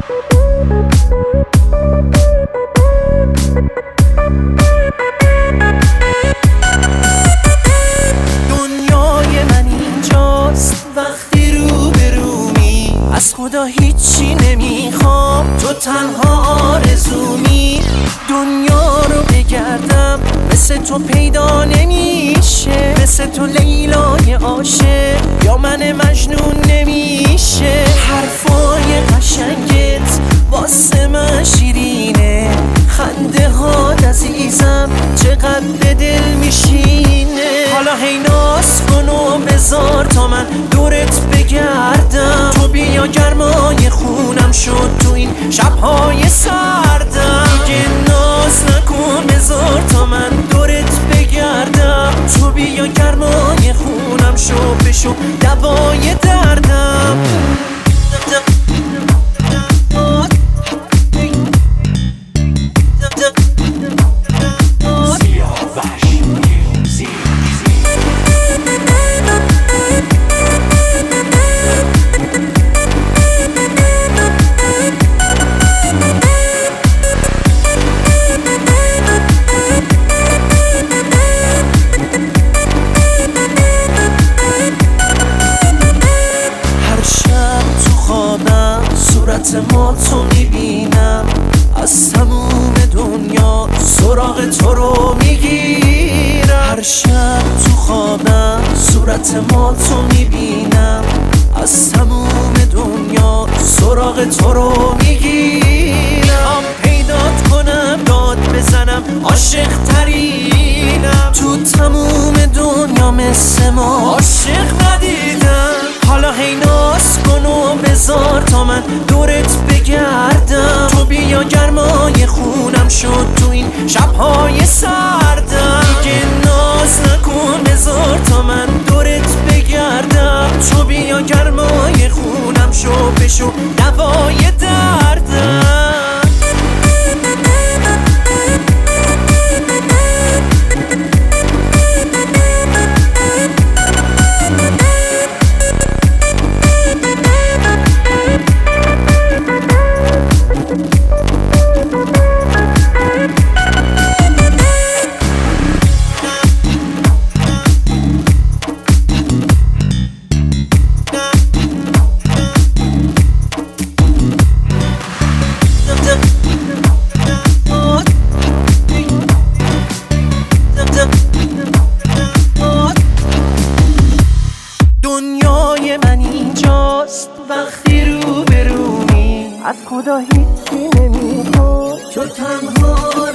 دنیای من اینجاست وقتی روبرومی، از خدا هیچی نمیخوام، تو تنها آرزومی. دنیا رو بگردم مثل تو پیدا نمیشه، مثل تو لیلای عاشق یا من مجنون نمیشه. حرفای قشنگت واسه من شیرینه، خنده ها عزیزم چقدر به دل میشینه. حالا هی ناز کن و بذار تا من دورت بگردم، تو بیا گرمای خونم شد تو این شبهای سردم. دیگه ناز نکن بذار تا من دورت بگردم، تو بیا گرمای خونم شد بشو دوای دردم. صورت ما تو میبینم، از تموم دنیا سراغ تو رو میگیرم. هر شب تو خوابم صورت ما تو میبینم، از تموم دنیا سراغ تو رو میگیرم. پیدات کنم داد بزنم عاشق ترینم، تو تموم دنیا مثل ما عاشق ندیدم. حالا هی ناز کن و بذار تا من دورت بگردم، تو بیا گرمای خونم شد تو این شبهای سردم. دیگه ناز نکن بذار تا من دورت بگردم، تو بیا گرمای خونم شد بشو دوای دردم. دنیای من اینجاست وقتی روبرومی، از خدا هیچی نمیخواد، تو تنها